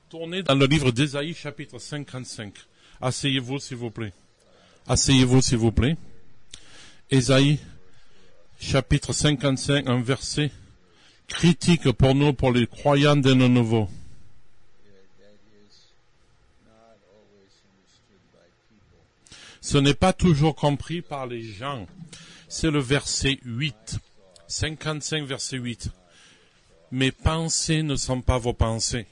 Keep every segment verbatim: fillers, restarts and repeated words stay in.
Tournez dans le livre d'Ésaïe, chapitre cinquante-cinq. Asseyez-vous, s'il vous plaît. Asseyez-vous, s'il vous plaît. Ésaïe, chapitre cinquante-cinq, un verset critique pour nous, pour les croyants de nos nouveaux. Ce n'est pas toujours compris par les gens. C'est le verset huit. cinquante-cinq, verset huit. Mes pensées ne sont pas vos pensées.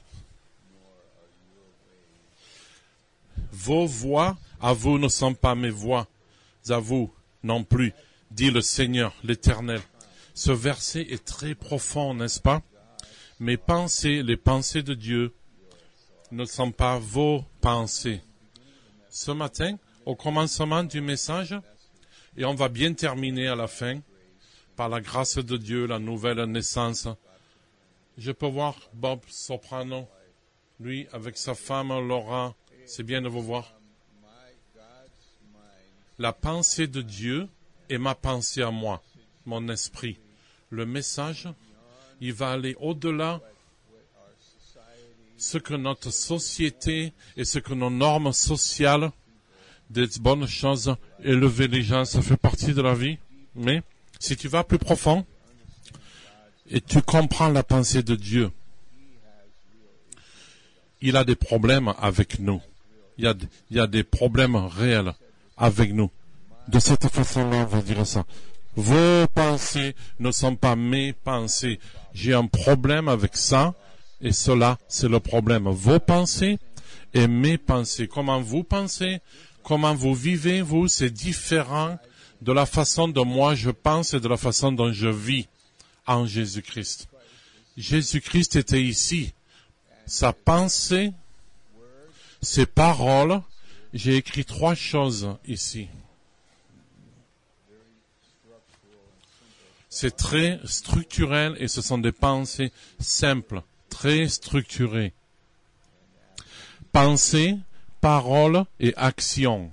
Vos voix à vous ne sont pas mes voix à vous non plus, dit le Seigneur, l'Éternel. Ce verset est très profond, n'est-ce pas? Mes pensées, les pensées de Dieu, ne sont pas vos pensées. Ce matin, au commencement du message, et on va bien terminer à la fin, par la grâce de Dieu, la nouvelle naissance. Je peux voir Bob Soprano, lui, avec sa femme Laura. C'est bien de vous voir. La pensée de Dieu est ma pensée à moi, mon esprit. Le message, il va aller au-delà ce que notre société et ce que nos normes sociales, des bonnes choses, élever les gens, ça fait partie de la vie. Mais si tu vas plus profond et tu comprends la pensée de Dieu, il a des problèmes avec nous. Il y a, il y a des problèmes réels avec nous. De cette façon-là, on va dire ça. Vos pensées ne sont pas mes pensées. J'ai un problème avec ça, et cela, c'est le problème. Vos pensées et mes pensées. Comment vous pensez, comment vous vivez, vous, c'est différent de la façon dont moi je pense et de la façon dont je vis en Jésus-Christ. Jésus-Christ était ici. Sa pensée, ses paroles, j'ai écrit trois choses ici. C'est très structurel et ce sont des pensées simples, très structurées. Pensée, parole et action.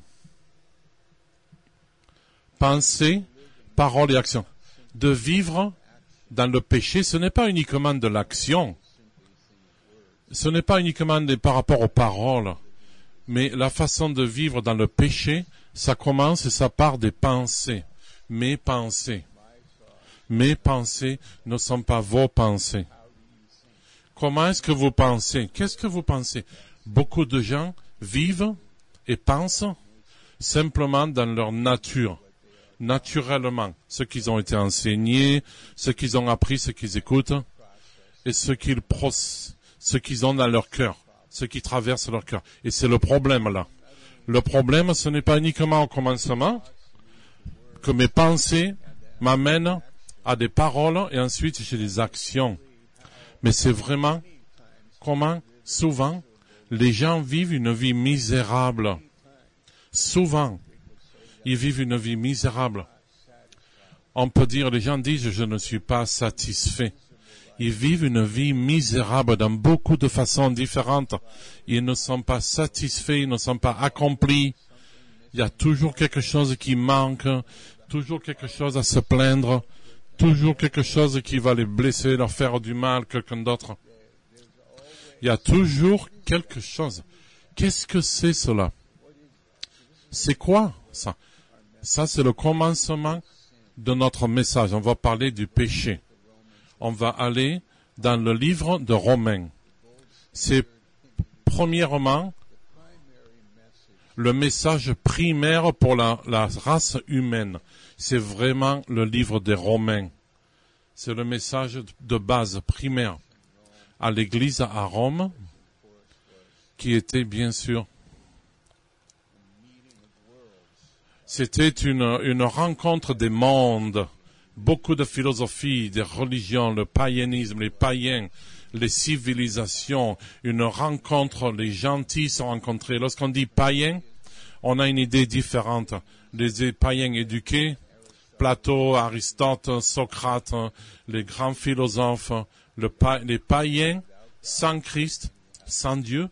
Pensée, parole et action. De vivre dans le péché, ce n'est pas uniquement de l'action. Ce n'est pas uniquement des, par rapport aux paroles, mais la façon de vivre dans le péché, ça commence et ça part des pensées. Mes pensées. Mes pensées ne sont pas vos pensées. Comment est-ce que vous pensez? Qu'est-ce que vous pensez? Beaucoup de gens vivent et pensent simplement dans leur nature, naturellement, ce qu'ils ont été enseignés, ce qu'ils ont appris, ce qu'ils écoutent, et ce qu'ils procèdent. Ce qu'ils ont dans leur cœur, ce qui traverse leur cœur. Et c'est le problème là. Le problème, ce n'est pas uniquement au commencement que mes pensées m'amènent à des paroles et ensuite j'ai des actions. Mais c'est vraiment comment, souvent, les gens vivent une vie misérable. Souvent, ils vivent une vie misérable. On peut dire, les gens disent, je ne suis pas satisfait. Ils vivent une vie misérable dans beaucoup de façons différentes. Ils ne sont pas satisfaits, ils ne sont pas accomplis. Il y a toujours quelque chose qui manque, toujours quelque chose à se plaindre, toujours quelque chose qui va les blesser, leur faire du mal, quelqu'un d'autre. Il y a toujours quelque chose. Qu'est-ce que c'est cela? C'est quoi ça? Ça, c'est le commencement de notre message. On va parler du péché. On va aller dans le livre de Romains. C'est premièrement le message primaire pour la, la race humaine. C'est vraiment le livre des Romains. C'est le message de base primaire à l'église à Rome, qui était bien sûr, c'était une, une rencontre des mondes. Beaucoup de philosophies, des religions, le païanisme, les païens, les civilisations, une rencontre, les gentils sont rencontrés. Lorsqu'on dit païen, on a une idée différente. Les païens éduqués, Platon, Aristote, Socrate, les grands philosophes, le pa- les païens sans Christ, sans Dieu.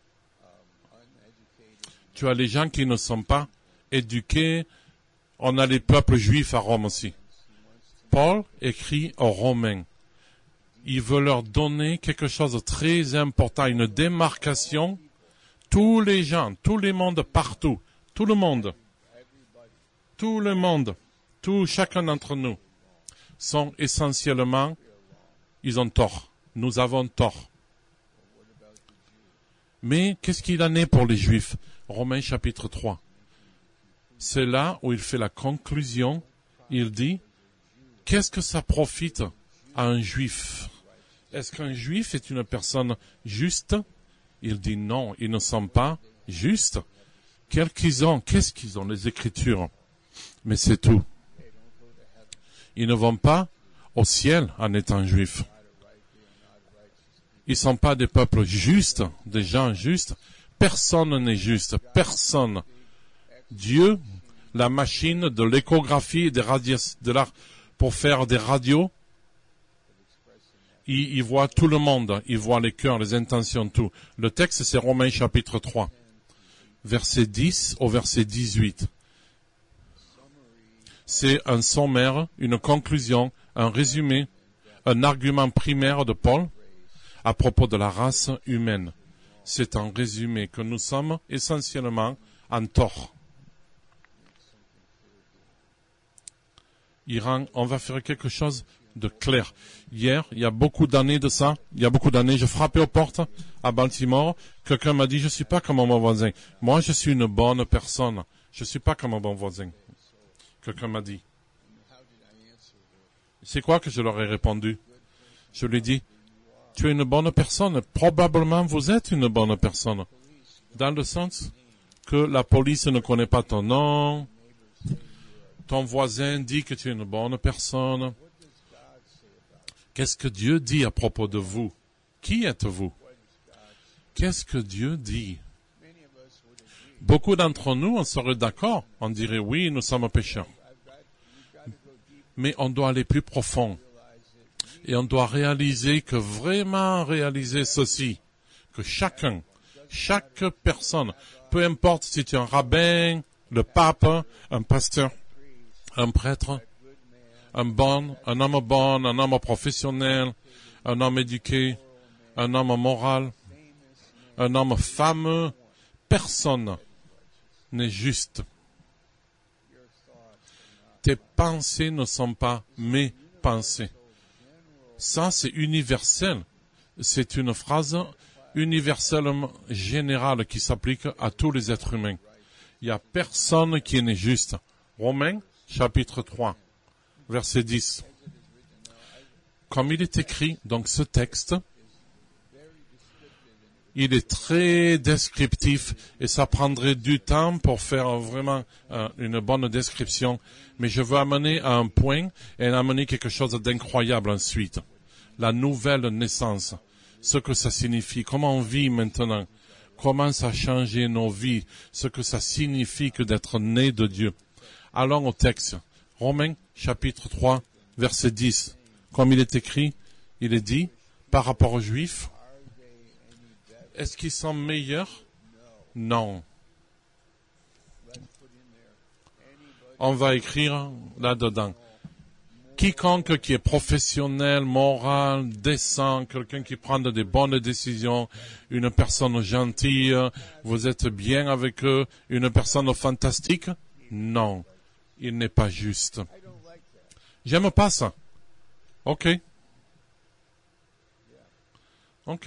Tu as les gens qui ne sont pas éduqués. On a les peuples juifs à Rome aussi. Paul écrit aux Romains. il veut leur donner quelque chose de très important, une démarcation. Tous les gens, tous les mondes partout, tout le monde, tout le monde, tout chacun d'entre nous sont essentiellement, ils ont tort. Nous avons tort. Mais qu'est-ce qu'il en est pour les Juifs? Romains chapitre trois. C'est là où il fait la conclusion. Il dit, qu'est-ce que ça profite à un Juif? Est-ce qu'un Juif est une personne juste? Il dit non, ils ne sont pas justes. Quels qu'ils ont? Qu'est-ce qu'ils ont? Les Écritures. Mais c'est tout. Ils ne vont pas au ciel en étant juifs. Ils ne sont pas des peuples justes, des gens justes. Personne n'est juste. Personne. Dieu, la machine de l'échographie et des radios, de l'art pour faire des radios, il, il voit tout le monde. Il voit les cœurs, les intentions, tout. Le texte, c'est Romains chapitre trois, verset dix au verset dix-huit. C'est un sommaire, une conclusion, un résumé, un argument primaire de Paul à propos de la race humaine. C'est un résumé que nous sommes essentiellement en tort. Iran, on va faire quelque chose de clair. Hier, il y a beaucoup d'années de ça, il y a beaucoup d'années, je frappais aux portes à Baltimore, quelqu'un m'a dit, je suis pas comme mon voisin. Moi, je suis une bonne personne. Je suis pas comme mon bon voisin. Quelqu'un m'a dit. C'est quoi que je leur ai répondu? Je lui ai dit, tu es une bonne personne. Probablement, vous êtes une bonne personne. Dans le sens que la police ne connaît pas ton nom. Ton voisin dit que tu es une bonne personne. Qu'est-ce que Dieu dit à propos de vous? Qui êtes-vous? Qu'est-ce que Dieu dit? Beaucoup d'entre nous, on serait d'accord. On dirait, oui, nous sommes pécheurs. Mais on doit aller plus profond. Et on doit réaliser que vraiment réaliser ceci, que chacun, chaque personne, peu importe si tu es un rabbin, le pape, un pasteur, un prêtre, un bon, un homme bon, un homme professionnel, un homme éduqué, un homme moral, un homme fameux, personne n'est juste. Tes pensées ne sont pas mes pensées. Ça, c'est universel. C'est une phrase universellement générale qui s'applique à tous les êtres humains. Il n'y a personne qui n'est juste. Romains, chapitre trois, verset dix. Comme il est écrit, donc ce texte, il est très descriptif et ça prendrait du temps pour faire vraiment euh, une bonne description. Mais je veux amener à un point et amener quelque chose d'incroyable ensuite. La nouvelle naissance, ce que ça signifie, comment on vit maintenant, comment ça a changé nos vies, ce que ça signifie que d'être né de Dieu. Allons au texte. Romains, chapitre trois, verset dix. Comme il est écrit, il est dit, par rapport aux Juifs, est-ce qu'ils sont meilleurs? Non. On va écrire là-dedans. Quiconque qui est professionnel, moral, décent, quelqu'un qui prend des bonnes décisions, une personne gentille, vous êtes bien avec eux, une personne fantastique? Non. Il n'est pas juste. J'aime pas ça. Ok. Ok.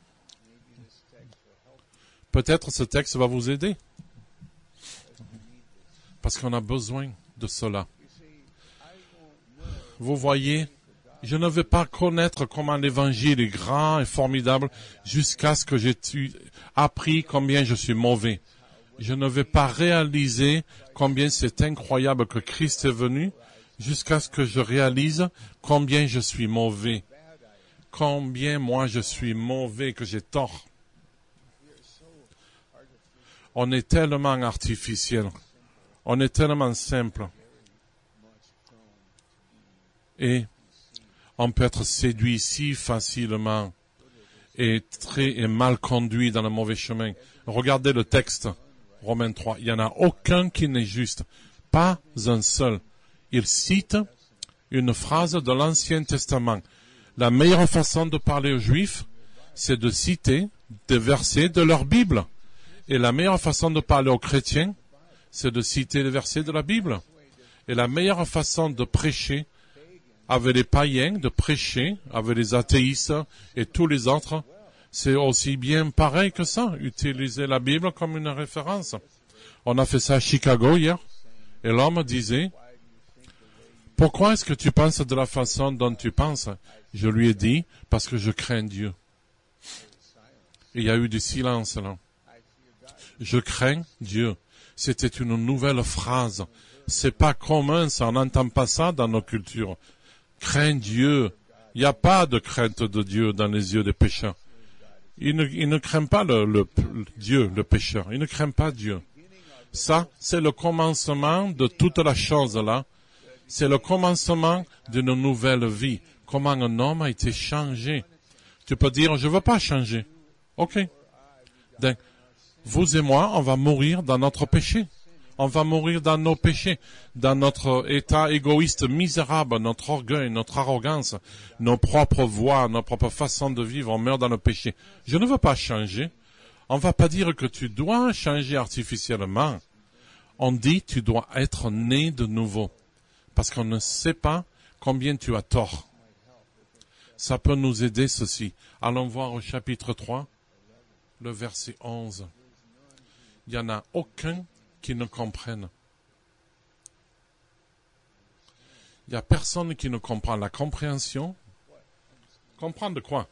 Peut-être ce texte va vous aider. Parce qu'on a besoin de cela. Vous voyez, je ne vais pas connaître comment l'évangile est grand et formidable jusqu'à ce que j'ai appris combien je suis mauvais. Je ne vais pas réaliser combien c'est incroyable que Christ est venu jusqu'à ce que je réalise combien je suis mauvais. Combien moi je suis mauvais, que j'ai tort. On est tellement artificiel. On est tellement simple. Et on peut être séduit si facilement et très et mal conduit dans le mauvais chemin. Regardez le texte, Romains trois. Il n'y en a aucun qui n'est juste. Pas un seul. Il cite une phrase de l'Ancien Testament. La meilleure façon de parler aux Juifs, c'est de citer des versets de leur Bible. Et la meilleure façon de parler aux chrétiens, c'est de citer des versets de la Bible. Et la meilleure façon de prêcher avec les païens, de prêcher avec les athéistes et tous les autres, c'est aussi bien pareil que ça, utiliser la Bible comme une référence. On a fait ça à Chicago hier, et l'homme disait, « Pourquoi est-ce que tu penses de la façon dont tu penses ?» Je lui ai dit, « Parce que je crains Dieu. » Il y a eu du silence là. Je crains Dieu. C'était une nouvelle phrase. C'est pas commun, ça, on n'entend pas ça dans nos cultures. Crains Dieu. Il n'y a pas de crainte de Dieu dans les yeux des pécheurs. Ils ne, ils ne craignent pas le, le, le Dieu, le pécheur. Ils ne craignent pas Dieu. Ça, c'est le commencement de toute la chose là. C'est le commencement d'une nouvelle vie. Comment un homme a été changé. Tu peux dire, je veux pas changer. Ok. Donc, vous et moi, on va mourir dans notre péché. On va mourir dans nos péchés, dans notre état égoïste misérable, notre orgueil, notre arrogance, nos propres voies, nos propres façons de vivre. On meurt dans le péché. Je ne veux pas changer. On va pas dire que tu dois changer artificiellement. On dit tu dois être né de nouveau. Parce qu'on ne sait pas combien tu as tort. Ça peut nous aider ceci. Allons voir au chapitre trois, le verset onze. Il n'y en a aucun qui ne comprenne. Il n'y a personne qui ne comprend la compréhension. Comprendre quoi?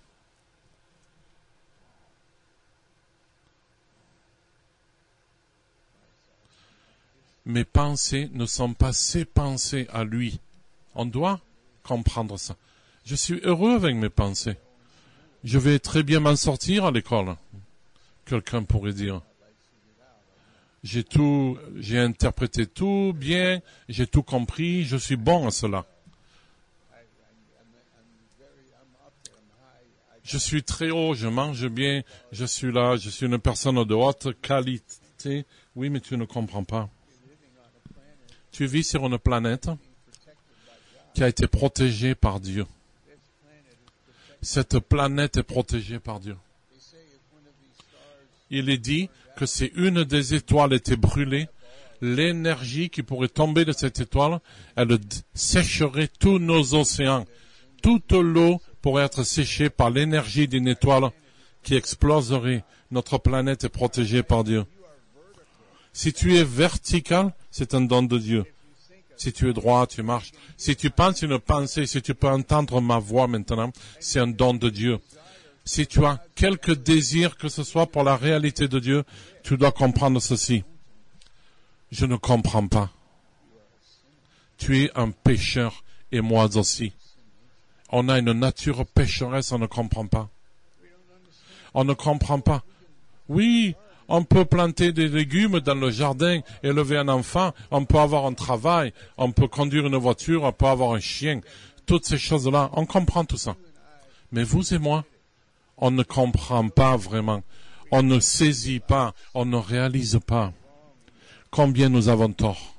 Mes pensées ne sont pas ses pensées à lui. On doit comprendre ça. Je suis heureux avec mes pensées. Je vais très bien m'en sortir à l'école. Quelqu'un pourrait dire. J'ai tout, j'ai interprété tout bien, j'ai tout compris, je suis bon à cela. Je suis très haut, je mange bien, je suis là, je suis une personne de haute qualité. Oui, mais tu ne comprends pas. Tu vis sur une planète qui a été protégée par Dieu. Cette planète est protégée par Dieu. Il est dit que si une des étoiles était brûlée, l'énergie qui pourrait tomber de cette étoile, elle sécherait tous nos océans. Toute l'eau pourrait être séchée par l'énergie d'une étoile qui exploserait. Notre planète est protégée par Dieu. Si tu es vertical, c'est un don de Dieu. Si tu es droit, tu marches. Si tu penses une pensée, si tu peux entendre ma voix maintenant, c'est un don de Dieu. Si tu as quelque désir que ce soit pour la réalité de Dieu, tu dois comprendre ceci. Je ne comprends pas. Tu es un pécheur et moi aussi. On a une nature pécheresse, on ne comprend pas. On ne comprend pas. Oui, on peut planter des légumes dans le jardin, élever un enfant, on peut avoir un travail, on peut conduire une voiture, on peut avoir un chien. Toutes ces choses-là, on comprend tout ça. Mais vous et moi, on ne comprend pas vraiment. On ne saisit pas, on ne réalise pas combien nous avons tort.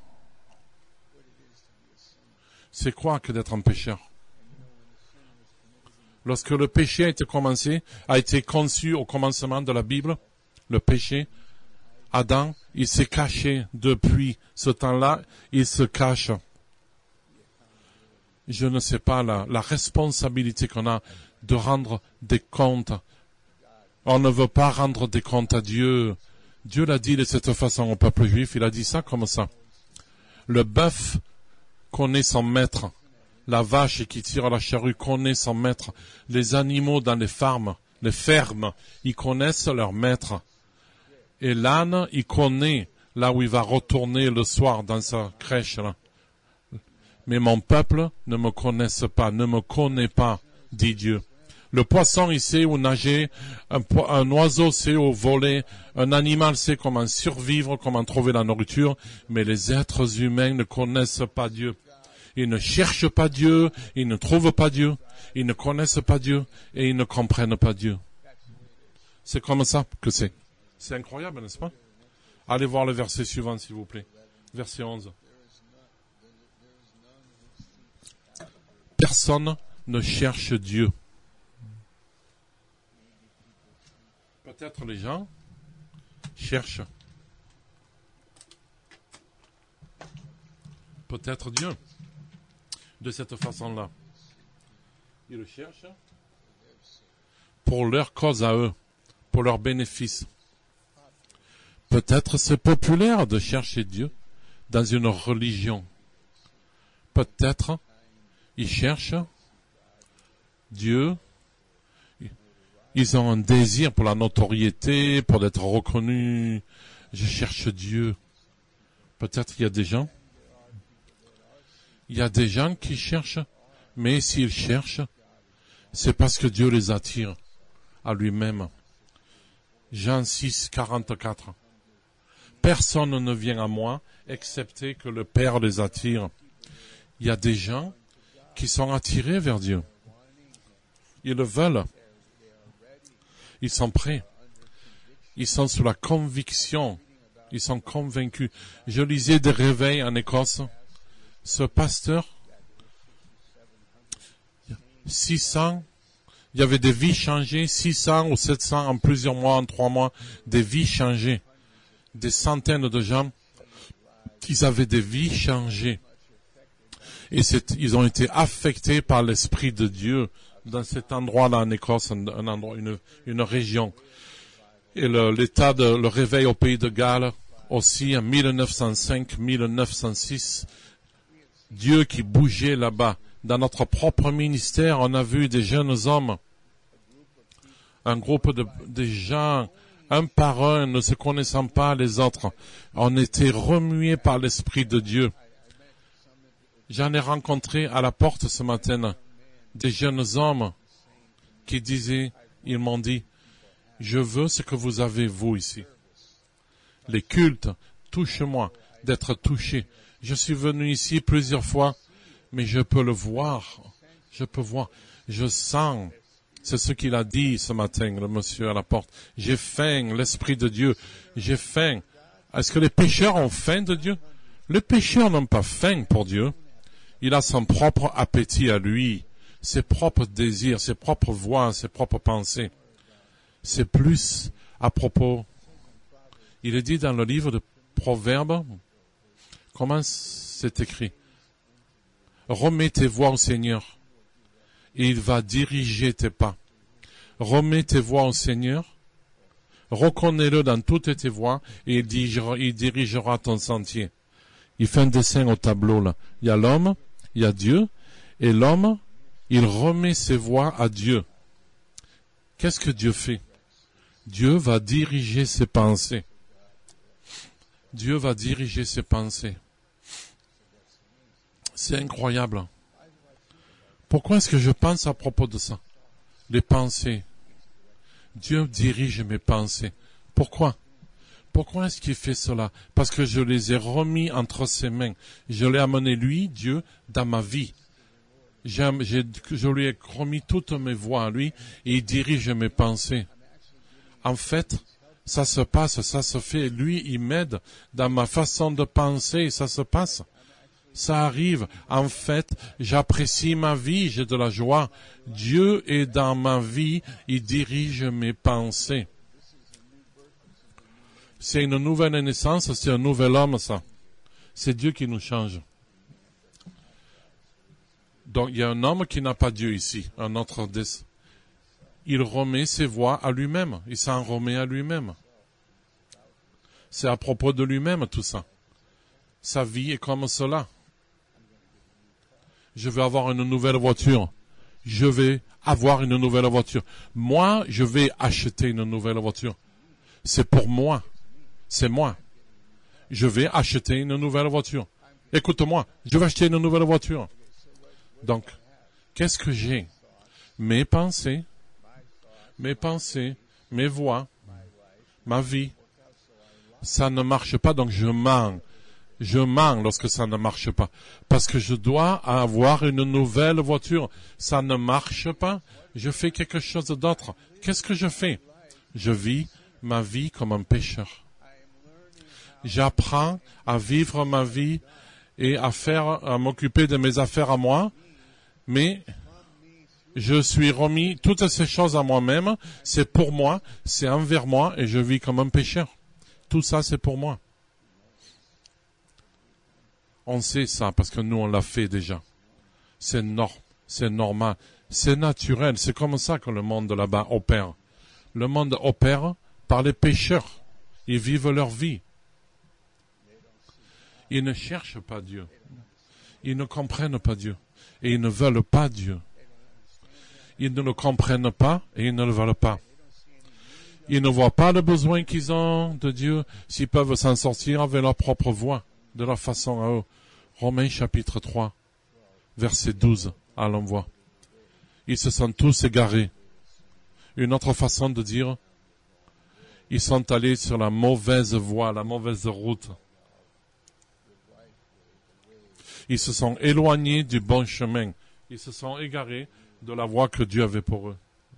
C'est quoi que d'être un pécheur? Lorsque le péché a été commencé, a été conçu au commencement de la Bible, le péché, Adam, il s'est caché depuis ce temps-là, il se cache. Je ne sais pas la, la responsabilité qu'on a de rendre des comptes. On ne veut pas rendre des comptes à Dieu. Dieu l'a dit de cette façon au peuple juif, il a dit ça comme ça. Le bœuf connaît son maître. La vache qui tire la charrue connaît son maître. Les animaux dans les fermes, les fermes, ils connaissent leur maître. Et l'âne, il connaît là où il va retourner le soir dans sa crèche. Là. Mais mon peuple ne me connaisse pas, ne me connaît pas, dit Dieu. Le poisson, il sait où nager, un, un oiseau sait où voler, un animal sait comment survivre, comment trouver la nourriture, mais les êtres humains ne connaissent pas Dieu. Ils ne cherchent pas Dieu, ils ne trouvent pas Dieu, ils ne connaissent pas Dieu et ils ne comprennent pas Dieu. C'est comme ça que c'est. C'est incroyable, n'est-ce pas? Allez voir le verset suivant, s'il vous plaît. Verset onze. Personne ne cherchent Dieu. Peut-être les gens cherchent peut-être Dieu de cette façon-là. Ils le cherchent pour leur cause à eux, pour leur bénéfice. Peut-être c'est populaire de chercher Dieu dans une religion. Peut-être ils cherchent Dieu. Ils ont un désir pour la notoriété, pour être reconnus. Je cherche Dieu. Peut-être il y a des gens. Il y a des gens qui cherchent, mais s'ils cherchent, c'est parce que Dieu les attire à lui-même. Jean six, quarante-quatre. Personne ne vient à moi, excepté que le Père les attire. Il y a des gens qui sont attirés vers Dieu. Ils le veulent. Ils sont prêts. Ils sont sous la conviction. Ils sont convaincus. Je lisais des réveils en Écosse. Ce pasteur, six cents, il y avait des vies changées, six cents ou sept cents en plusieurs mois, en trois mois, des vies changées. Des centaines de gens, ils avaient des vies changées. Et c'est, ils ont été affectés par l'Esprit de Dieu dans cet endroit-là en Écosse, un, un endroit, une, une région. Et le, l'état de, le réveil au pays de Galles, aussi en mille neuf cent cinq, mille neuf cent six, Dieu qui bougeait là-bas. Dans notre propre ministère, on a vu des jeunes hommes, un groupe de, de gens, un par un, ne se connaissant pas les autres. On était remués par l'Esprit de Dieu. J'en ai rencontré à la porte ce matin des jeunes hommes qui disaient, ils m'ont dit, je veux ce que vous avez vous ici. Les cultes, touche-moi, d'être touché. Je suis venu ici plusieurs fois, mais je peux le voir. Je peux voir. Je sens. C'est ce qu'il a dit ce matin, le monsieur à la porte. J'ai faim, l'Esprit de Dieu. J'ai faim. Est-ce que les pécheurs ont faim de Dieu? Les pécheurs n'ont pas faim pour Dieu. Il a son propre appétit à lui, ses propres désirs, ses propres voix, ses propres pensées. C'est plus à propos. Il est dit dans le livre de Proverbes, comment c'est écrit? Remets tes voies au Seigneur, et il va diriger tes pas. Remets tes voies au Seigneur, reconnais-le dans toutes tes voies, et il dirigera, il dirigera ton sentier. Il fait un dessin au tableau, là. Il y a l'homme, il y a Dieu, et l'homme, il remet ses voies à Dieu. Qu'est-ce que Dieu fait? Dieu va diriger ses pensées. Dieu va diriger ses pensées. C'est incroyable. Pourquoi est-ce que je pense à propos de ça? Les pensées. Dieu dirige mes pensées. Pourquoi? Pourquoi est-ce qu'il fait cela? Parce que je les ai remis entre ses mains. Je l'ai amené, lui, Dieu, dans ma vie. J'ai, j'ai, je lui ai remis toutes mes voies à lui et il dirige mes pensées. En fait, ça se passe, ça se fait. Lui, il m'aide dans ma façon de penser, ça se passe. Ça arrive. En fait, j'apprécie ma vie, j'ai de la joie. Dieu est dans ma vie, il dirige mes pensées. C'est une nouvelle naissance, c'est un nouvel homme, ça. C'est Dieu qui nous change. Donc, il y a un homme qui n'a pas Dieu ici, un autre des... Il remet ses voies à lui-même. Il s'en remet à lui-même. C'est à propos de lui-même, tout ça. Sa vie est comme cela. Je vais avoir une nouvelle voiture. Je vais avoir une nouvelle voiture. Moi, je vais acheter une nouvelle voiture. C'est pour moi. C'est moi. Je vais acheter une nouvelle voiture. Écoute-moi, je vais acheter une nouvelle voiture. Donc, qu'est-ce que j'ai? Mes pensées, mes pensées, mes voix, ma vie. Ça ne marche pas, donc je mens. Je mens lorsque ça ne marche pas. Parce que je dois avoir une nouvelle voiture. Ça ne marche pas, je fais quelque chose d'autre. Qu'est-ce que je fais? Je vis ma vie comme un pécheur. J'apprends à vivre ma vie et à faire, à m'occuper de mes affaires à moi, mais Je suis remis toutes ces choses à moi-même. C'est pour moi, c'est envers moi et je vis comme un pécheur. Tout ça, c'est pour moi. On sait ça parce que nous, on l'a fait déjà. C'est nor- c'est normal. C'est naturel. C'est comme ça que le monde là-bas opère. Le monde opère par les pécheurs. Ils vivent leur vie. Ils ne cherchent pas Dieu. Ils ne comprennent pas Dieu. Et ils ne veulent pas Dieu. Ils ne le comprennent pas et ils ne le veulent pas. Ils ne voient pas le besoin qu'ils ont de Dieu s'ils peuvent s'en sortir avec leur propre voie, de leur façon à eux. Romains chapitre trois, verset douze, allons voir. Ils se sont tous égarés. Une autre façon de dire, ils sont allés sur la mauvaise voie, la mauvaise route. Ils se sont éloignés du bon chemin. Ils se sont égarés de la voie que Dieu avait pour eux.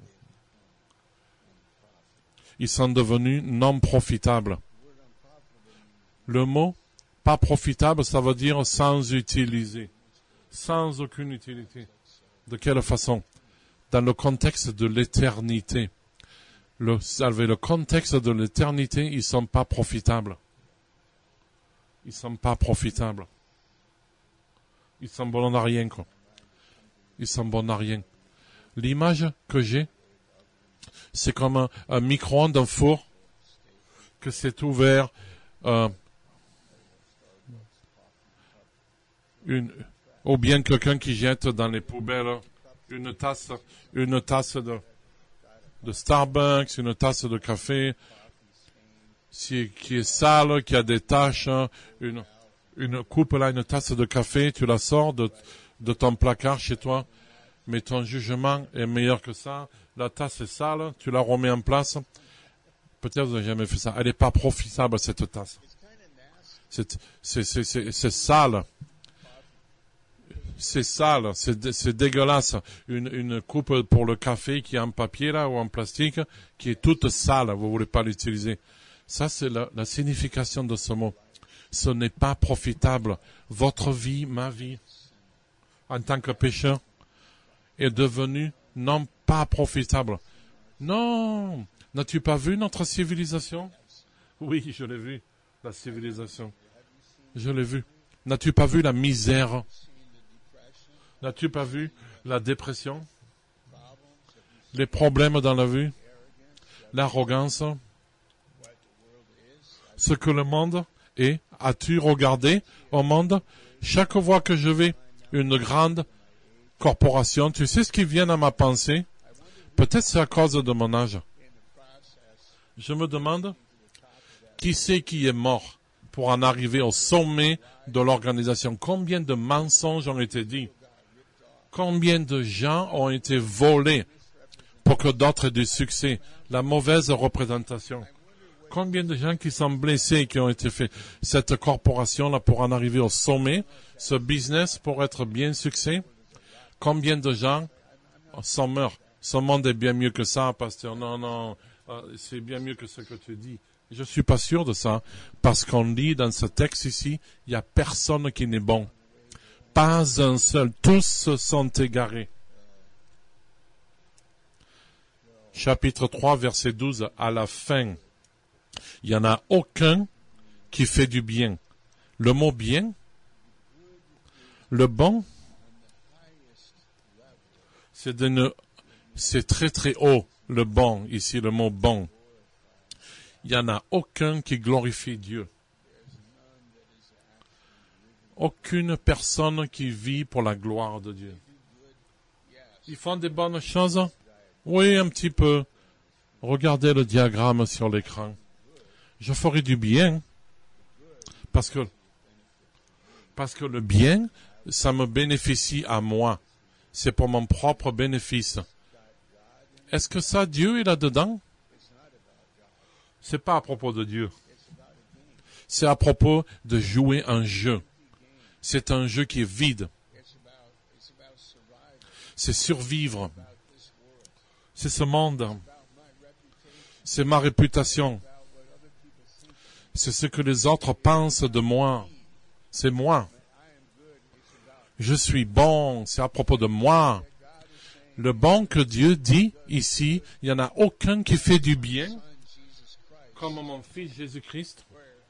Ils sont devenus non profitables. Le mot pas profitable, ça veut dire sans utiliser, sans aucune utilité. De quelle façon? Dans le contexte de l'éternité. Le, avec le contexte de l'éternité, ils sont pas profitables. Ils sont pas profitables. Ils sont bons à rien, quoi. Ils sont bons à rien. L'image que j'ai, c'est comme un, un micro-ondes, un four, que c'est ouvert, euh, une, ou bien quelqu'un qui jette dans les poubelles une tasse, une tasse de, de Starbucks, une tasse de café, si, qui est sale, qui a des taches, une, une coupe là, une tasse de café, tu la sors de, de ton placard chez toi, mais ton jugement est meilleur que ça. La tasse est sale, tu la remets en place. Peut-être vous n'avez jamais fait ça. Elle n'est pas profitable, cette tasse. C'est, c'est, c'est, c'est, c'est sale. C'est sale, c'est, c'est dégueulasse. Une, une coupe pour le café qui est en papier là ou en plastique, qui est toute sale, vous voulez pas l'utiliser. Ça, c'est la, la signification de ce mot. Ce n'est pas profitable. Votre vie, ma vie, en tant que pécheur, est devenue non pas profitable. Non, n'as-tu pas vu notre civilisation? Oui, je l'ai vu, la civilisation. Je l'ai vu. N'as-tu pas vu la misère? N'as-tu pas vu la dépression? Les problèmes dans la vie? L'arrogance? Ce que le monde est? As-tu regardé au monde? Chaque fois que je vais une grande corporation, tu sais ce qui vient à ma pensée? Peut-être c'est à cause de mon âge. Je me demande, qui c'est qui est mort pour en arriver au sommet de l'organisation? Combien de mensonges ont été dits? Combien de gens ont été volés pour que d'autres aient du succès? La mauvaise représentation. Combien de gens qui sont blessés, qui ont été faits? Cette corporation-là pour en arriver au sommet, ce business pour être bien succès. Combien de gens sont morts? Ce monde est bien mieux que ça, pasteur. Non, non, euh, c'est bien mieux que ce que tu dis. Je suis pas sûr de ça, parce qu'on lit dans ce texte ici, il y a personne qui n'est bon. Pas un seul. Tous se sont égarés. Chapitre trois, verset douze, à la fin. Il n'y en a aucun qui fait du bien. Le mot bien, le bon, c'est, d'une, c'est très très haut, le bon, ici le mot bon. Il n'y en a aucun qui glorifie Dieu. Aucune personne qui vit pour la gloire de Dieu. Ils font des bonnes choses? Oui, un petit peu. Regardez le diagramme sur l'écran. Je ferai du bien. Parce que, parce que le bien, ça me bénéficie à moi. C'est pour mon propre bénéfice. Est-ce que ça, Dieu est là-dedans? C'est pas à propos de Dieu. C'est à propos de jouer un jeu. C'est un jeu qui est vide. C'est survivre. C'est ce monde. C'est ma réputation. C'est ce que les autres pensent de moi. C'est moi. Je suis bon. C'est à propos de moi. Le bon que Dieu dit ici, il n'y en a aucun qui fait du bien, comme mon fils Jésus-Christ.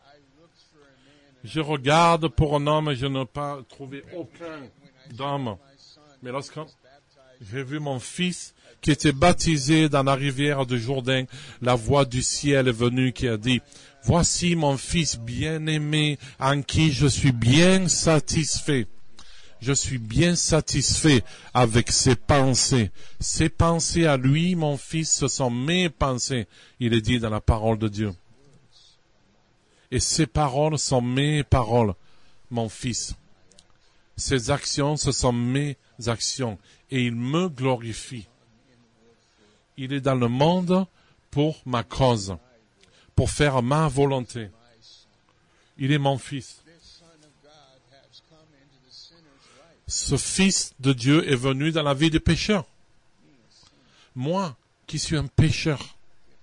Je regarde pour un homme et je n'ai pas trouvé aucun d'homme. Mais lorsque j'ai vu mon fils qui était baptisé dans la rivière du Jourdain, la voix du ciel est venue qui a dit, « Voici mon fils bien-aimé en qui je suis bien satisfait. » Je suis bien satisfait avec ses pensées. Ses pensées à lui, mon fils, ce sont mes pensées, il est dit dans la parole de Dieu. Et ses paroles sont mes paroles, mon fils. Ses actions, ce sont mes actions. Et il me glorifie. Il est dans le monde pour ma cause, pour faire ma volonté. Il est mon fils. Ce Fils de Dieu est venu dans la vie des pécheurs. Moi, qui suis un pécheur,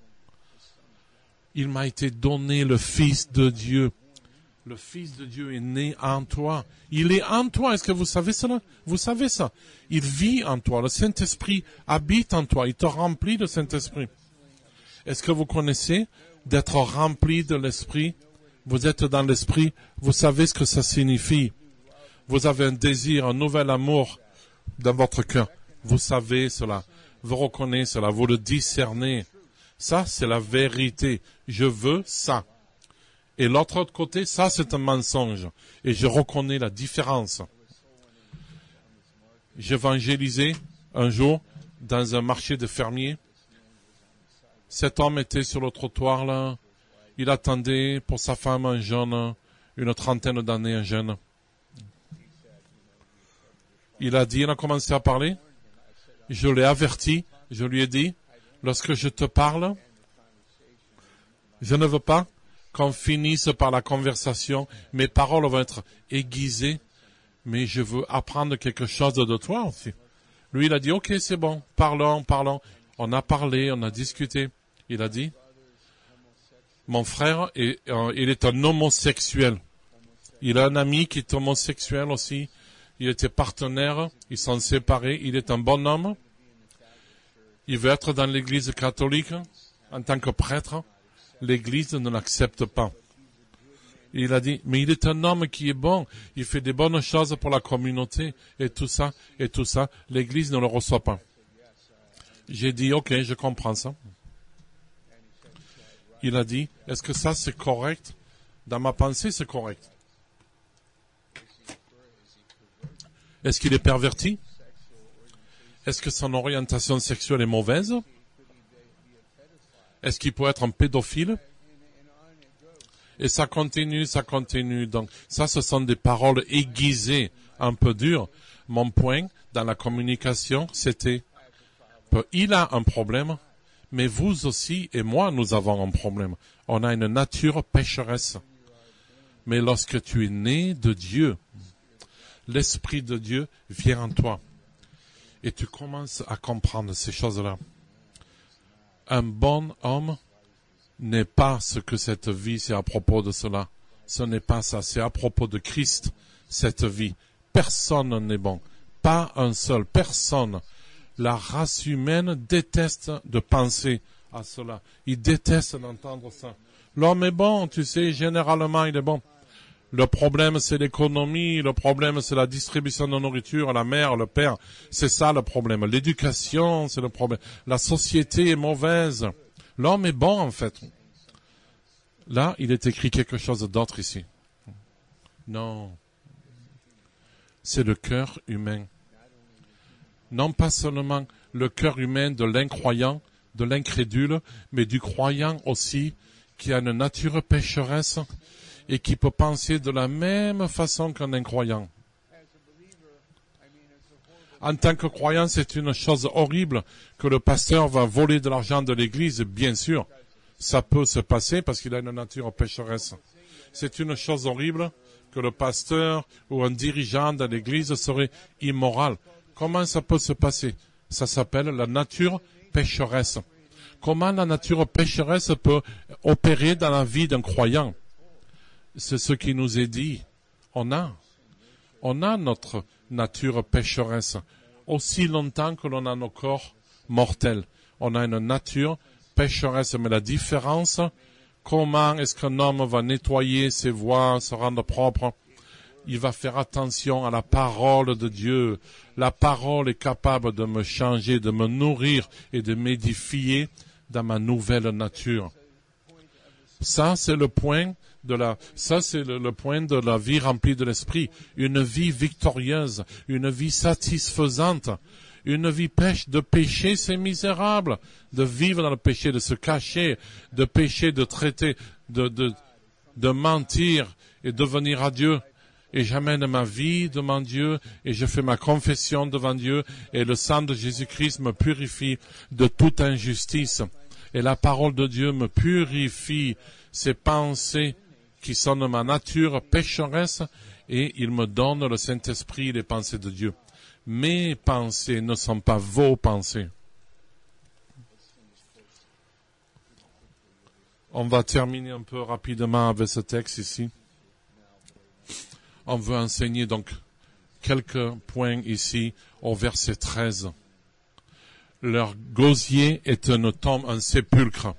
il m'a été donné le Fils de Dieu. Le Fils de Dieu est né en toi. Il est en toi. Est-ce que vous savez cela? Vous savez ça. Il vit en toi. Le Saint-Esprit habite en toi. Il te remplit de Saint-Esprit. Est-ce que vous connaissez d'être rempli de l'Esprit? Vous êtes dans l'Esprit. Vous savez ce que ça signifie. Vous avez un désir, un nouvel amour dans votre cœur. Vous savez cela. Vous reconnaissez cela. Vous le discernez. Ça, c'est la vérité. Je veux ça. Et l'autre côté, ça, c'est un mensonge. Et je reconnais la différence. J'évangélisais un jour dans un marché de fermiers. Cet homme était sur le trottoir, là. Il attendait pour sa femme un jeune, une trentaine d'années, un jeune. Il a dit, il a commencé à parler. Je l'ai averti. Je lui ai dit, lorsque je te parle, je ne veux pas qu'on finisse par la conversation. Mes paroles vont être aiguisées, mais je veux apprendre quelque chose de toi aussi. Lui, il a dit, ok, c'est bon, parlons, parlons. On a parlé, on a discuté. Il a dit, mon frère, est, euh, il est un homosexuel. Il a un ami qui est homosexuel aussi. Il était partenaire, ils sont séparés, il est un bon homme. Il veut être dans l'église catholique en tant que prêtre. L'église ne l'accepte pas. Il a dit, mais il est un homme qui est bon, il fait des bonnes choses pour la communauté, et tout ça, et tout ça, l'église ne le reçoit pas. J'ai dit, ok, je comprends ça. Il a dit, est-ce que ça c'est correct? Dans ma pensée, c'est correct. Est-ce qu'il est perverti? Est-ce que son orientation sexuelle est mauvaise? Est-ce qu'il peut être un pédophile? Et ça continue, ça continue. Donc, ça, ce sont des paroles aiguisées, un peu dures. Mon point dans la communication, c'était, il a un problème, mais vous aussi et moi, nous avons un problème. On a une nature pécheresse. Mais lorsque tu es né de Dieu, l'Esprit de Dieu vient en toi. Et tu commences à comprendre ces choses-là. Un bon homme n'est pas ce que cette vie, c'est à propos de cela. Ce n'est pas ça, c'est à propos de Christ, cette vie. Personne n'est bon. Pas un seul, personne. La race humaine déteste de penser à cela. Il déteste d'entendre ça. L'homme est bon, tu sais, généralement il est bon. Le problème, c'est l'économie, le problème, c'est la distribution de nourriture, la mère, le père. C'est ça le problème. L'éducation, c'est le problème. La société est mauvaise. L'homme est bon, en fait. Là, il est écrit quelque chose d'autre ici. Non. C'est le cœur humain. Non pas seulement le cœur humain de l'incroyant, de l'incrédule, mais du croyant aussi, qui a une nature pécheresse, et qui peut penser de la même façon qu'un incroyant. En tant que croyant, c'est une chose horrible que le pasteur va voler de l'argent de l'église, bien sûr. Ça peut se passer parce qu'il a une nature pécheresse. C'est une chose horrible que le pasteur ou un dirigeant de l'église serait immoral. Comment ça peut se passer? Ça s'appelle la nature pécheresse. Comment la nature pécheresse peut opérer dans la vie d'un croyant? C'est ce qui nous est dit. On a, on a notre nature pécheresse. aussi longtemps que l'on a nos corps mortels. On a une nature pécheresse, mais la différence, comment est-ce qu'un homme va nettoyer ses voies, se rendre propre? Il va faire attention à la parole de Dieu. La parole est capable de me changer, de me nourrir et de m'édifier dans ma nouvelle nature. Ça, c'est le point de la, ça, c'est le, le point de la vie remplie de l'esprit. Une vie victorieuse, une vie satisfaisante. Une vie pêche de péché, c'est misérable. De vivre dans le péché, de se cacher, de pécher, de traiter, de, de, de mentir et de venir à Dieu. Et j'amène ma vie devant Dieu, et je fais ma confession devant Dieu, et le sang de Jésus-Christ me purifie de toute injustice. Et la parole de Dieu me purifie ces pensées qui sont de ma nature pécheresse, et il me donne le Saint-Esprit, les pensées de Dieu. Mes pensées ne sont pas vos pensées. On va terminer un peu rapidement avec ce texte ici. On veut enseigner donc quelques points ici au verset treize. Leur gosier est un tombe, un sépulcre.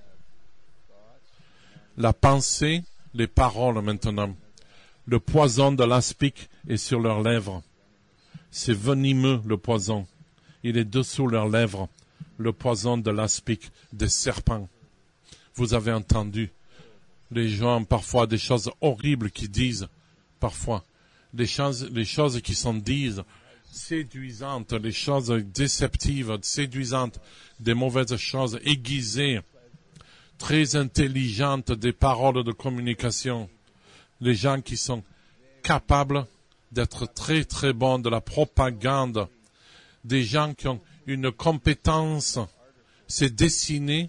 La pensée, les paroles maintenant. Le poison de l'aspic est sur leurs lèvres. C'est venimeux le poison. Il est dessous leurs lèvres. Le poison de l'aspic, des serpents. Vous avez entendu les gens parfois des choses horribles qui disent parfois. Les choses, les choses qui sont dites, séduisantes, les choses déceptives, séduisantes, des mauvaises choses aiguisées, très intelligentes, des paroles de communication. Les gens qui sont capables d'être très très bons de la propagande. Des gens qui ont une compétence, c'est dessiner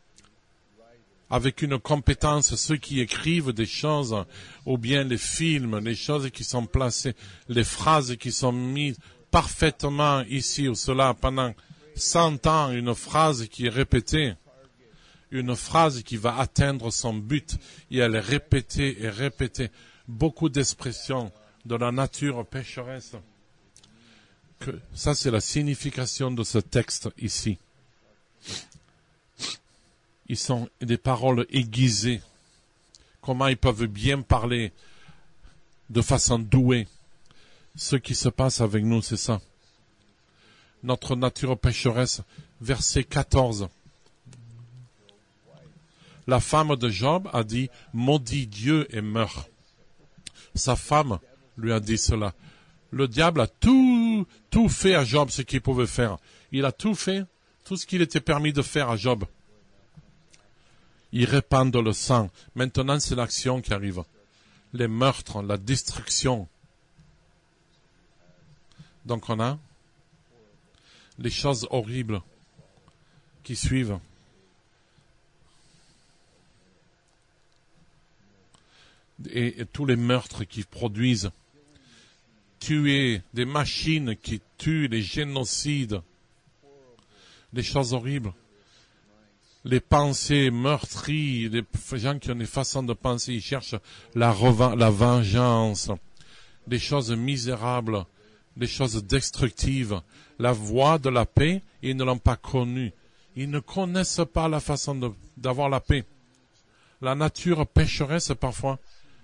avec une compétence, ceux qui écrivent des choses, ou bien les films, les choses qui sont placées, les phrases qui sont mises parfaitement ici ou cela pendant cent ans, une phrase qui est répétée, une phrase qui va atteindre son but, et elle est répétée et répétée. Beaucoup d'expressions de la nature pécheresse. Que, ça, c'est la signification de ce texte ici. Ils sont des paroles aiguisées. Comment ils peuvent bien parler de façon douée. Ce qui se passe avec nous, c'est ça. Notre nature pécheresse, verset quatorze. La femme de Job a dit, maudit Dieu et meurt. Sa femme lui a dit cela. Le diable a tout, tout fait à Job ce qu'il pouvait faire. Il a tout fait, tout ce qu'il était permis de faire à Job. Ils répandent le sang. Maintenant, c'est l'action qui arrive. Les meurtres, la destruction. Donc, on a les choses horribles qui suivent. Et, et tous les meurtres qui produisent. Tuer, des machines qui tuent, les génocides. Les choses horribles. Les pensées meurtries, les gens qui ont des façons de penser, ils cherchent la, revan- la vengeance, des choses misérables, des choses destructives. La voie de la paix, ils ne l'ont pas connue. Ils ne connaissent pas la façon de, d'avoir la paix. La nature pécheresse parfois,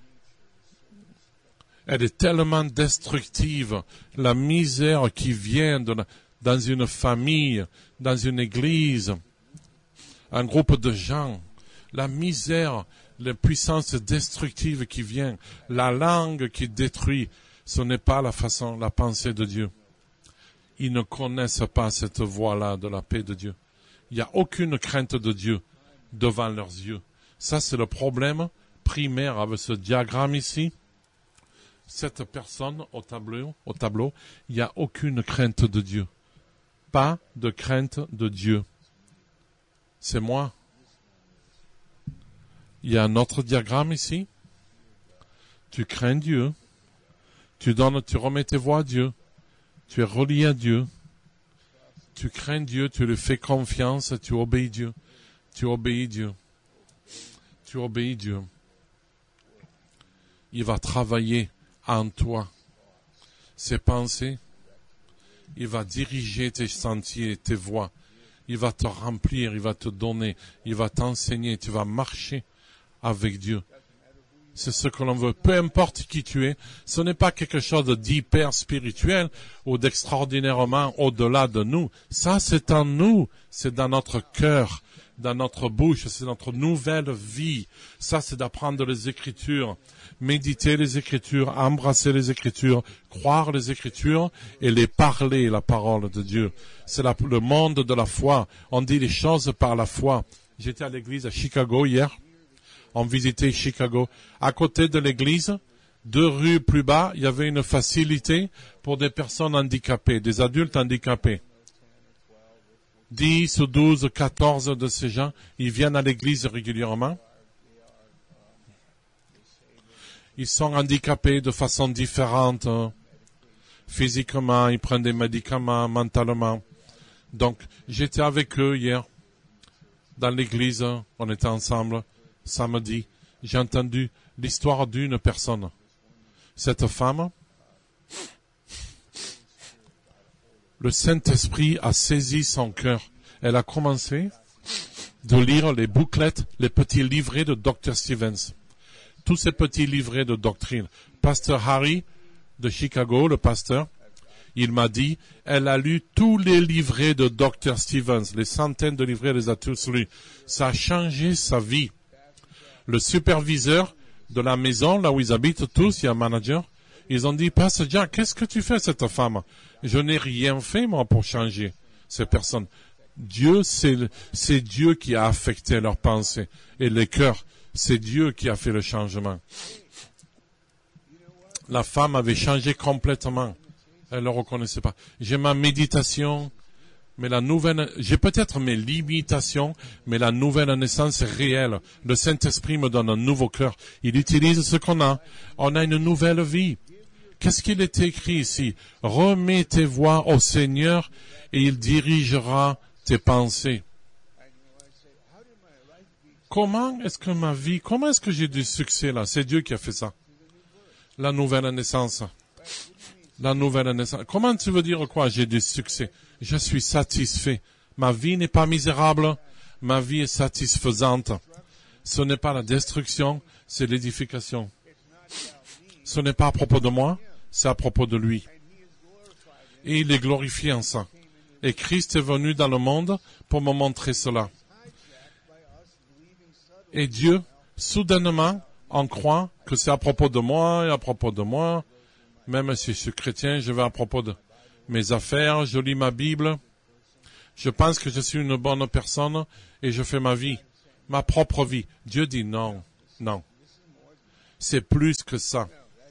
elle est tellement destructive. La misère qui vient de la, dans une famille, dans une église, un groupe de gens, la misère, la puissance destructive qui vient, la langue qui détruit, ce n'est pas la façon, la pensée de Dieu. Ils ne connaissent pas cette voie-là de la paix de Dieu. Il n'y a aucune crainte de Dieu devant leurs yeux. Ça, c'est le problème primaire avec ce diagramme ici. Cette personne au tableau, au tableau, il n'y a aucune crainte de Dieu. Pas de crainte de Dieu. C'est moi. Il y a un autre diagramme ici. Tu crains Dieu. Tu donnes, tu remets tes voix à Dieu. Tu es relié à Dieu. Tu crains Dieu, tu lui fais confiance, tu obéis Dieu. Tu obéis Dieu. Tu obéis Dieu. Il va travailler en toi. Ces pensées, Il va diriger tes sentiers, tes voies. Il va te remplir, il va te donner, il va t'enseigner, tu vas marcher avec Dieu. C'est ce que l'on veut. Peu importe qui tu es, ce n'est pas quelque chose d'hyper spirituel ou d'extraordinairement au-delà de nous. Ça, c'est en nous, c'est dans notre cœur, dans notre bouche, c'est notre nouvelle vie. Ça, c'est d'apprendre les Écritures, méditer les Écritures, embrasser les Écritures, croire les Écritures et les parler, la parole de Dieu. C'est la, le monde de la foi. On dit les choses par la foi. J'étais à l'église à Chicago hier. On visitait Chicago. À côté de l'église, deux rues plus bas, il y avait une facilité pour des personnes handicapées, des adultes handicapés. Dix ou douze, quatorze de ces gens, ils viennent à l'église régulièrement. Ils sont handicapés de façon différente. Physiquement, ils prennent des médicaments, mentalement. Donc, j'étais avec eux hier, dans l'église, on était ensemble. Samedi, j'ai entendu l'histoire d'une personne. Cette femme, le Saint-Esprit a saisi son cœur. Elle a commencé de lire les bouclettes, les petits livrets de docteur Stevens. Tous ces petits livrets de doctrine. Pasteur Harry de Chicago, le pasteur, il m'a dit, elle a lu tous les livrets de docteur Stevens. Les centaines de livrets, elle les a tous lus. Ça a changé sa vie. Le superviseur de la maison, là où ils habitent tous, il y a un manager, ils ont dit, Pasteur Jack, qu'est-ce que tu fais, cette femme? Je n'ai rien fait, moi, pour changer ces personnes. Dieu, c'est, c'est Dieu qui a affecté leurs pensées et les cœurs. C'est Dieu qui a fait le changement. La femme avait changé complètement. Elle ne le reconnaissait pas. J'ai ma méditation, mais la nouvelle, j'ai peut-être mes limitations, mais la nouvelle naissance est réelle. Le Saint-Esprit me donne un nouveau cœur. Il utilise ce qu'on a. On a une nouvelle vie. Qu'est-ce qu'il est écrit ici? Remets tes voies au Seigneur et il dirigera tes pensées. Comment est-ce que ma vie, comment est-ce que j'ai du succès là? C'est Dieu qui a fait ça. La nouvelle naissance. La nouvelle naissance. Comment tu veux dire quoi? J'ai du succès. Je suis satisfait. Ma vie n'est pas misérable. Ma vie est satisfaisante. Ce n'est pas la destruction, c'est l'édification. Ce n'est pas à propos de moi, c'est à propos de lui. Et il est glorifié en ça. Et Christ est venu dans le monde pour me montrer cela. Et Dieu, soudainement, on croit que c'est à propos de moi et à propos de moi. Même si je suis chrétien, je vais à propos de mes affaires, je lis ma Bible. Je pense que je suis une bonne personne et je fais ma vie, ma propre vie. Dieu dit non, non. C'est plus que ça.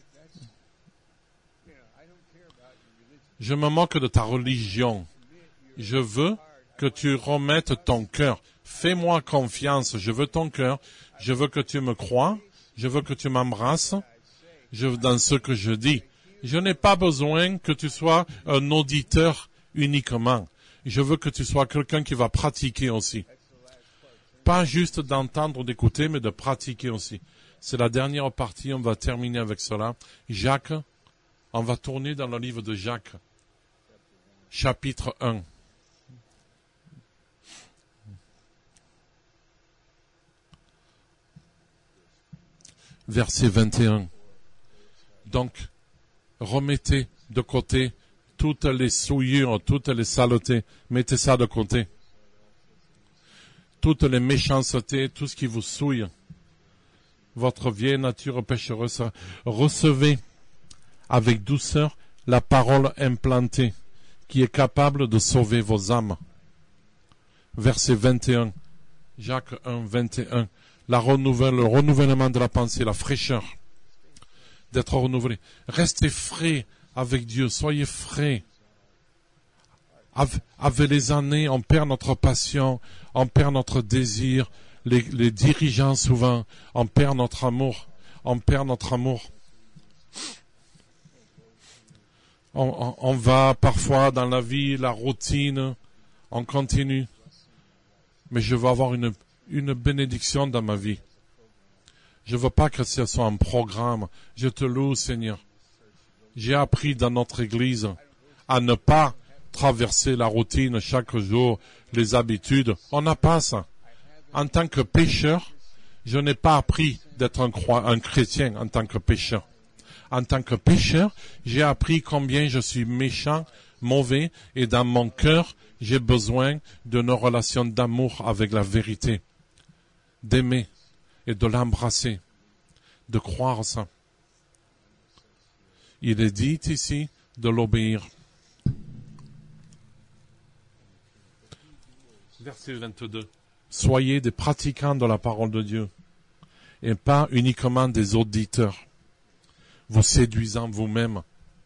Je me moque de ta religion. Je veux que tu remettes ton cœur. Fais-moi confiance. Je veux ton cœur. Je veux que tu me crois. Je veux que tu m'embrasses. Je veux dans ce que je dis. Je n'ai pas besoin que tu sois un auditeur uniquement. Je veux que tu sois quelqu'un qui va pratiquer aussi. Pas juste d'entendre ou d'écouter, mais de pratiquer aussi. C'est la dernière partie, on va terminer avec cela. Jacques, on va tourner dans le livre de Jacques, chapitre un. Verset vingt et un. Donc, remettez de côté toutes les souillures, toutes les saletés. Mettez ça de côté. Toutes les méchancetés, tout ce qui vous souille. Votre vieille nature péchereuse. Recevez avec douceur la parole implantée qui est capable de sauver vos âmes. Verset vingt et un. Jacques un, vingt et un. La renouvelle, le renouvellement de la pensée, la fraîcheur. D'être renouvelé. Restez frais avec Dieu. Soyez frais. Avec les années, on perd notre passion, on perd notre désir. Les, les dirigeants, souvent, on perd notre amour. On perd notre amour. On, on, on va parfois dans la vie, la routine, on continue. Mais je veux avoir une, une bénédiction dans ma vie. Je veux pas que ce soit un programme. Je te loue, Seigneur. J'ai appris dans notre église à ne pas traverser la routine chaque jour, les habitudes. On n'a pas ça. En tant que pécheur, je n'ai pas appris d'être un, croi- un chrétien en tant que pécheur. En tant que pécheur, j'ai appris combien je suis méchant, mauvais, et dans mon cœur, j'ai besoin d'une relation d'amour avec la vérité, d'aimer et de l'embrasser, de croire ça. Il est dit ici de l'obéir. Verset vingt-deux. Soyez des pratiquants de la parole de Dieu et pas uniquement des auditeurs, vous séduisant vous-même,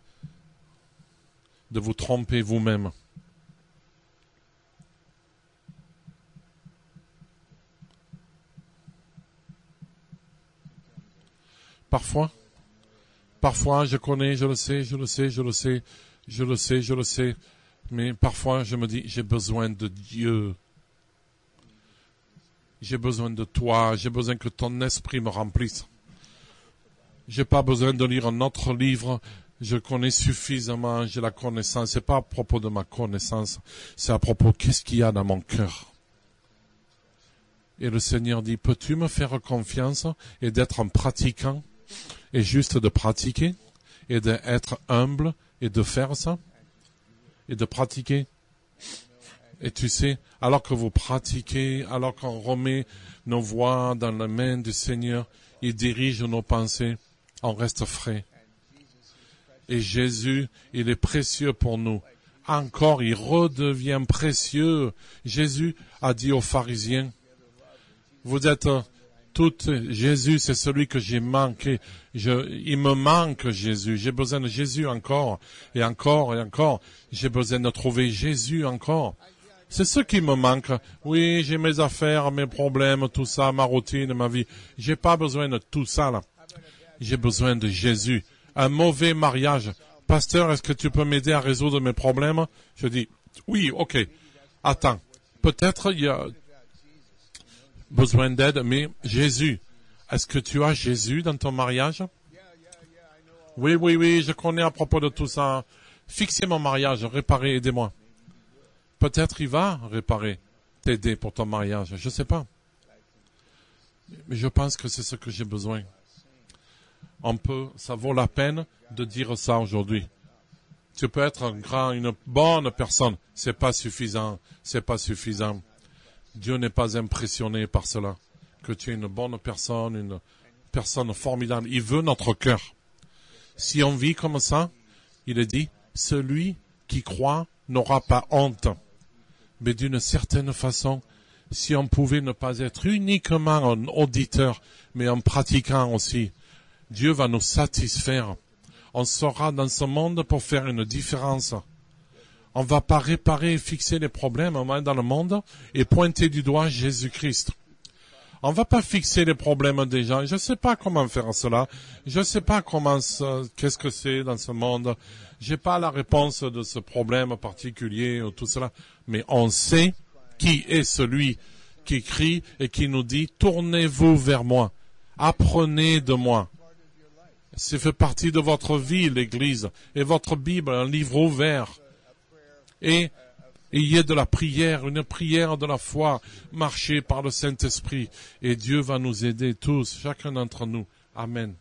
de vous tromper vous-même. Parfois, parfois je connais, je le sais, je le sais, je le sais, je le sais, je le sais, mais parfois je me dis, j'ai besoin de Dieu. J'ai besoin de toi, j'ai besoin que ton esprit me remplisse. J'ai pas besoin de lire un autre livre, je connais suffisamment, j'ai la connaissance. C'est pas à propos de ma connaissance, c'est à propos de qu'est-ce qu'il y a dans mon cœur. Et le Seigneur dit, peux-tu me faire confiance et d'être un pratiquant et juste de pratiquer et d'être humble et de faire ça et de pratiquer. Et tu sais, alors que vous pratiquez, alors qu'on remet nos voix dans la main du Seigneur, il dirige nos pensées, on reste frais. Et Jésus, il est précieux pour nous. Encore, il redevient précieux. Jésus a dit aux pharisiens, vous êtes toutes, Jésus, c'est celui que j'ai manqué. Je, il me manque Jésus. J'ai besoin de Jésus encore, et encore, et encore. J'ai besoin de trouver Jésus encore. C'est ce qui me manque. Oui, j'ai mes affaires, mes problèmes, tout ça, ma routine, ma vie. J'ai pas besoin de tout ça, là. J'ai besoin de Jésus. Un mauvais mariage. Pasteur, est-ce que tu peux m'aider à résoudre mes problèmes? Je dis, oui, ok. Attends. Peut-être il y a besoin d'aide, mais Jésus. Est-ce que tu as Jésus dans ton mariage? Oui, oui, oui, je connais à propos de tout ça. Fixez mon mariage, réparez, aidez-moi. Peut-être il va réparer, t'aider pour ton mariage, je ne sais pas. Mais je pense que c'est ce que j'ai besoin. On peut, ça vaut la peine de dire ça aujourd'hui. Tu peux être un grand, une bonne personne, c'est pas suffisant, c'est pas suffisant. Dieu n'est pas impressionné par cela. Que tu es une bonne personne, une personne formidable. Il veut notre cœur. Si on vit comme ça, il est dit, celui qui croit n'aura pas honte. Mais d'une certaine façon, si on pouvait ne pas être uniquement un auditeur, mais un pratiquant aussi, Dieu va nous satisfaire. On sera dans ce monde pour faire une différence. On ne va pas réparer et fixer les problèmes dans le monde et pointer du doigt Jésus-Christ. On ne va pas fixer les problèmes des gens. Je ne sais pas comment faire cela. Je ne sais pas comment, qu'est-ce que c'est dans ce monde. J'ai pas la réponse de ce problème particulier ou tout cela. Mais on sait qui est celui qui crie et qui nous dit, tournez-vous vers moi. Apprenez de moi. C'est fait partie de votre vie, l'Église. Et votre Bible, un livre ouvert. Et il y a de la prière, une prière de la foi, marchée par le Saint-Esprit. Et Dieu va nous aider tous, chacun d'entre nous. Amen.